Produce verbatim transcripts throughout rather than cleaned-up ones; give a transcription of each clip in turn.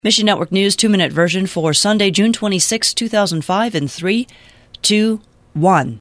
Mission Network News two-minute version for Sunday, June twenty-sixth, two thousand five in three, two, one.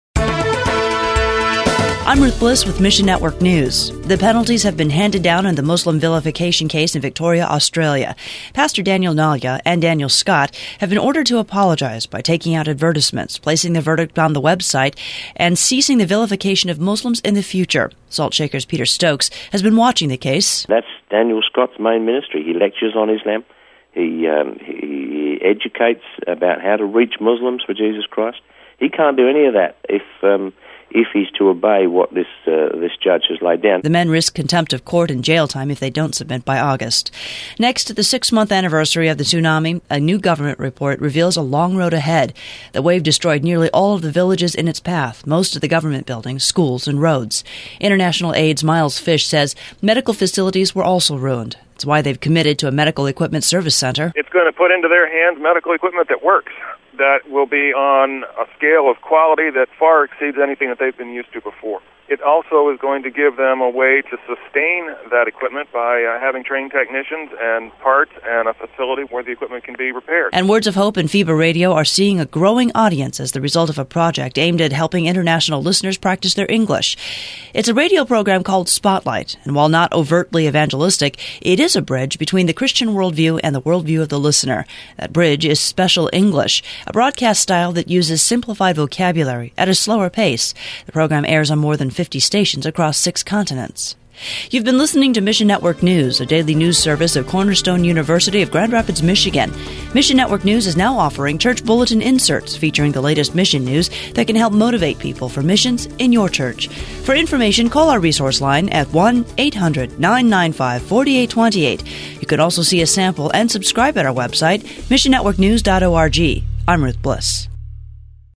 I'm Ruth Bliss with Mission Network News. The penalties have been handed down in the Muslim vilification case in Victoria, Australia. Pastor Daniel Nalya and Daniel Scott have been ordered to apologize by taking out advertisements, placing the verdict on the website, and ceasing the vilification of Muslims in the future. Salt Shaker's Peter Stokes has been watching the case. That's Daniel Scott's main ministry. He lectures on Islam. He, um, he educates about how to reach Muslims for Jesus Christ. He can't do any of that if... Um, if he's to obey what this uh, this judge has laid down. The men risk contempt of court and jail time if they don't submit by August. Next, the six-month anniversary of the tsunami, a new government report reveals a long road ahead. The wave destroyed nearly all of the villages in its path, most of the government buildings, schools, and roads. International Aid's Miles Fish says medical facilities were also ruined. It's why they've committed to a medical equipment service center. It's going to put into their hands medical equipment that works, that will be on a scale of quality that far exceeds anything that they've been used to before. It also is going to give them a way to sustain that equipment by uh, having trained technicians and parts and a facility where the equipment can be repaired. And Words of Hope and FIBA Radio are seeing a growing audience as the result of a project aimed at helping international listeners practice their English. It's a radio program called Spotlight, and while not overtly evangelistic, it is a bridge between the Christian worldview and the worldview of the listener. That bridge is Special English, a broadcast style that uses simplified vocabulary at a slower pace. The program airs on more than fifty stations across six continents. You've been listening to Mission Network News, a daily news service of Cornerstone University of Grand Rapids, Michigan. Mission Network News is now offering church bulletin inserts featuring the latest mission news that can help motivate people for missions in your church. For information, call our resource line at one eight hundred nine nine five four eight two eight. You can also see a sample and subscribe at our website, mission network news dot org. I'm Ruth Bliss.